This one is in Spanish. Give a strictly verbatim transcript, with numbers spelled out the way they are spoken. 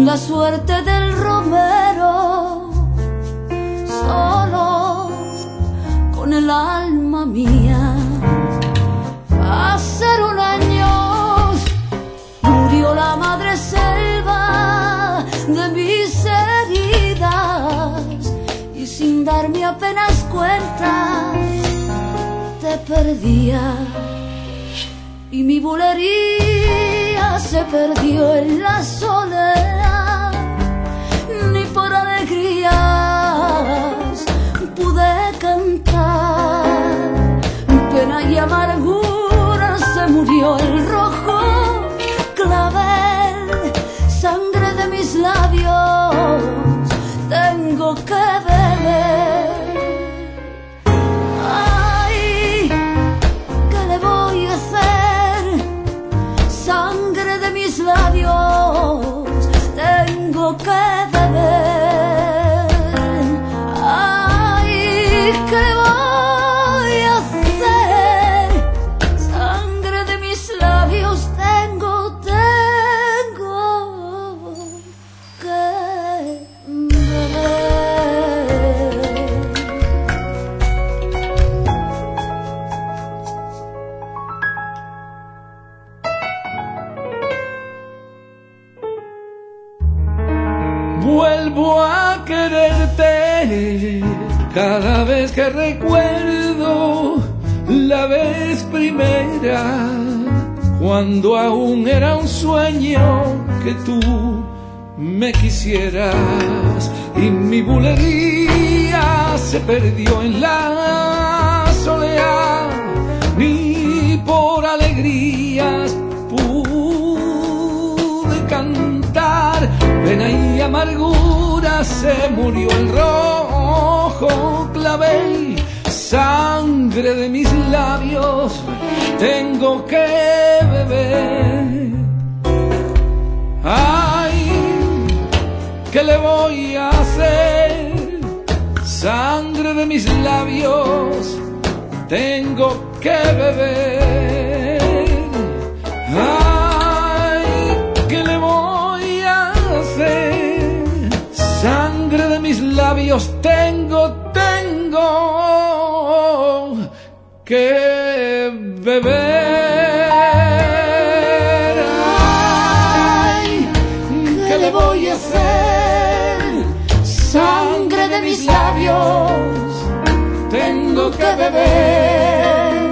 la suerte del romero, solo con el alma mía. Hace un año murió la madre selva de mis heridas, y sin darme apenas cuenta te perdía, y mi bulería se perdió en la soledad. Ni por alegrías pude cantar, pena y amargura se murió el rojo clavel, sangre de mis labios tengo que beber. Ay, ¿qué le voy a hacer? Sangre de mis labios tengo que beber. Ay, ¿qué le voy a hacer? Sangre de mis labios tengo, tengo que beber. Vuelvo a quererte cada vez que recuerdo la vez primera, cuando aún era un sueño que tú me quisieras, y mi bulería se perdió en la soledad. Ni por alegrías pude cantar, pena y amargura se murió el rojo clavel, sangre de mis labios tengo que beber. Ay, ¿qué le voy a hacer? Sangre de mis labios tengo que beber. Ay, ¿qué le voy a hacer? Sangre de mis labios tengo, tengo que beber. Ay, ¿qué le voy a hacer? Sangre de mis labios tengo que beber.